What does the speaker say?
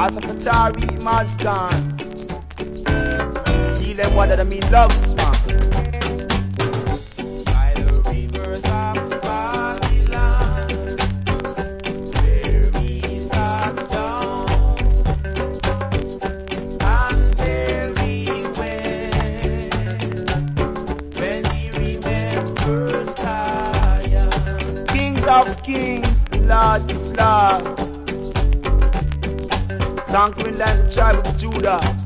As a Qatari Mazdan. See them what I mean loves man. By the rivers of Babylon, where we sat down, and there we went, when we remember Zion. Kings of kings, lords of lords, conquering land the tribe of Judah.